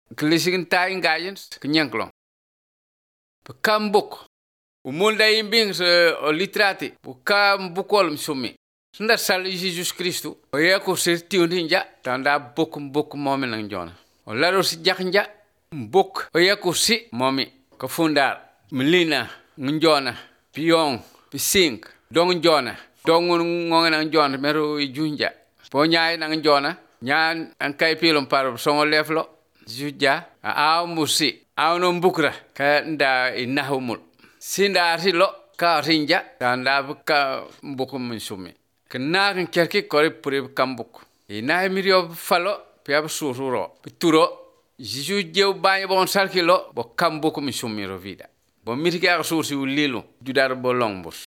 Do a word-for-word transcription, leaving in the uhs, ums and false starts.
Klisigin tayin gajins kinyanklong. Bekam buk. Umunda yimbing se literati. Bekam bukol msumi. Sunda sal Jesus Kristu. Oya ko sertiun hinja. Tanda buk buk momi nang jona. Olaro si jaknja. Buk. Oya ko si momi. Kafundar. Melina. Njona. Piong. Pisink. Dong jona. Dong ngonga nang jona. Meru junja. Ponyai nang jona. Nyan ang kay pilom paro songo leflo. Juja. Aw musi. Aw no bukra. Ka nda inahumul. Sinda arilo. Ka rinja. Tanda buka bukum mensumi. Kena kan kerki kori puri kambuk. Ina mirio falo. Piab sururo. Pituro. Jisu jeu banyo bon salkilo. Bo kambuk mensumi ro vida. Bo mirki ak sursi ulilu. Judar bolong bus.